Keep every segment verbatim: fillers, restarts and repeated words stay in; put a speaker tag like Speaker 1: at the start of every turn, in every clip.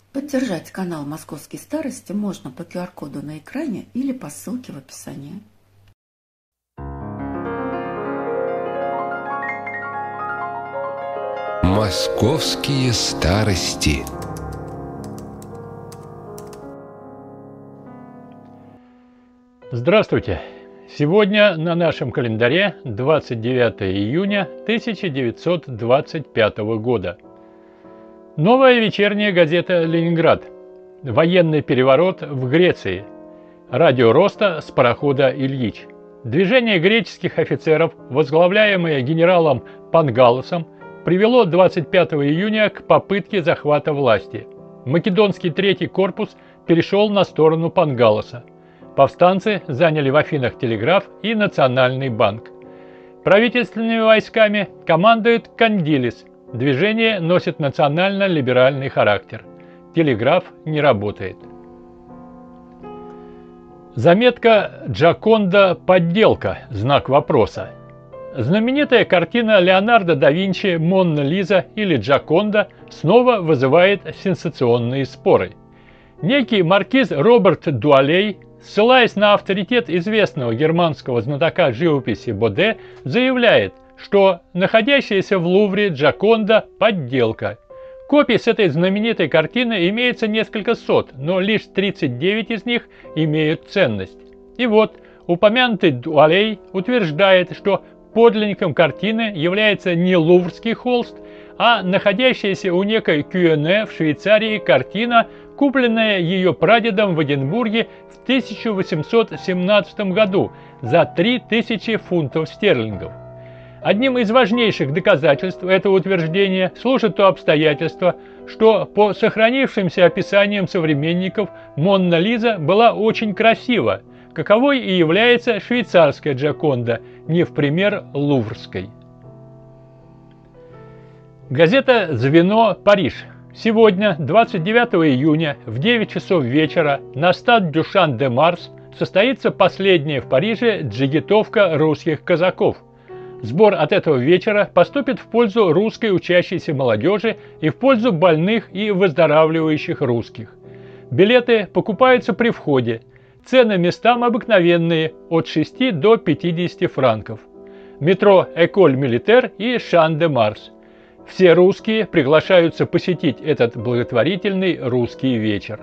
Speaker 1: Поддержать канал «Московские старости» можно по ку ар-коду на экране или по ссылке в описании.
Speaker 2: Московские старости.
Speaker 3: Здравствуйте! Сегодня на нашем календаре двадцать девятое июня тысяча девятьсот двадцать пятого года. Новая вечерняя газета «Ленинград». Военный переворот в Греции. Радио Роста с парохода «Ильич». Движение греческих офицеров, возглавляемое генералом Пангалосом, привело двадцать пятого июня к попытке захвата власти. Македонский третий корпус перешел на сторону Пангалоса. Повстанцы заняли в Афинах телеграф и Национальный банк. Правительственными войсками командует Кандилис. Движение носит национально-либеральный характер. Телеграф не работает. Заметка «Джоконда. Подделка. Знак вопроса». Знаменитая картина Леонардо да Винчи «Монна Лиза» или «Джоконда» снова вызывает сенсационные споры. Некий маркиз Роберт Дуалей, ссылаясь на авторитет известного германского знатока живописи Боде, заявляет, что находящаяся в Лувре Джоконда – подделка. Копий с этой знаменитой картины имеется несколько сот, но лишь тридцать девять из них имеют ценность. И вот, упомянутый Дуалей утверждает, что подлинником картины является не луврский холст, а находящаяся у некой Кюэне в Швейцарии картина, купленная ее прадедом в Эдинбурге в тысяча восемьсот семнадцатом году за три тысячи фунтов стерлингов. Одним из важнейших доказательств этого утверждения служит то обстоятельство, что по сохранившимся описаниям современников Монна Лиза была очень красива, каковой и является швейцарская Джоконда, не в пример луврской. Газета «Звено. Париж». Сегодня, двадцать девятого июня, в девять часов вечера на стад Дюшан-де-Марс состоится последняя в Париже джигитовка русских казаков. Сбор от этого вечера поступит в пользу русской учащейся молодежи и в пользу больных и выздоравливающих русских. Билеты покупаются при входе. Цены местам обыкновенные – от шести до пятидесяти франков. Метро «Эколь Милитер» и «Шан-де-Марс». Все русские приглашаются посетить этот благотворительный русский вечер.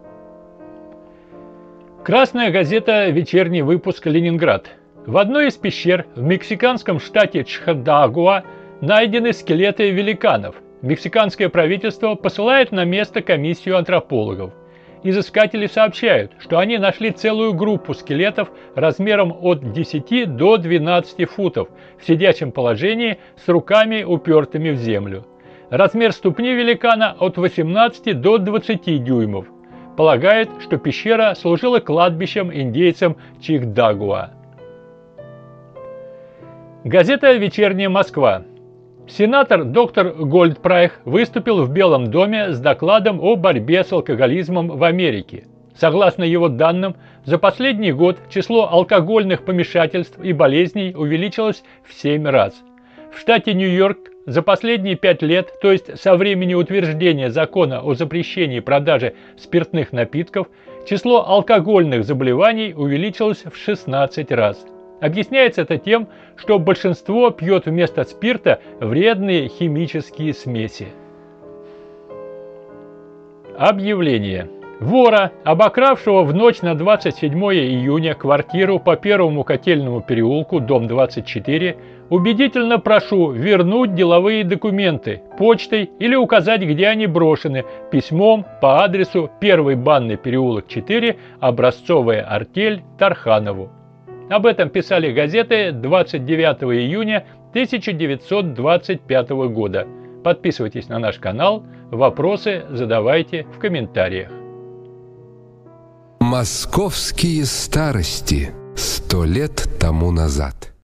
Speaker 3: Красная газета «Вечерний выпуск. Ленинград». В одной из пещер в мексиканском штате Чхадагуа найдены скелеты великанов. Мексиканское правительство посылает на место комиссию антропологов. Изыскатели сообщают, что они нашли целую группу скелетов размером от десяти до двенадцати футов в сидячем положении с руками, упертыми в землю. Размер ступни великана от восемнадцати до двадцати дюймов. Полагают, что пещера служила кладбищем индейцам Чихдагуа. Газета «Вечерняя Москва». Сенатор доктор Гольдпрайх выступил в Белом доме с докладом о борьбе с алкоголизмом в Америке. Согласно его данным, за последний год число алкогольных помешательств и болезней увеличилось в семь раз. В штате Нью-Йорк за последние пять лет, то есть со времени утверждения закона о запрещении продажи спиртных напитков, число алкогольных заболеваний увеличилось в шестнадцать раз. Объясняется это тем, что большинство пьет вместо спирта вредные химические смеси. Объявление. Вора, обокравшего в ночь на двадцать седьмое июня квартиру по Первому Котельному переулку, дом двадцать четыре, убедительно прошу вернуть деловые документы почтой или указать, где они брошены, письмом по адресу Первый банный переулок четыре, Образцовая артель, Тарханову. Об этом писали газеты двадцать девятого июня тысяча девятьсот двадцать пятого года. Подписывайтесь на наш канал, вопросы задавайте в комментариях.
Speaker 2: Московские старости. Сто лет тому назад.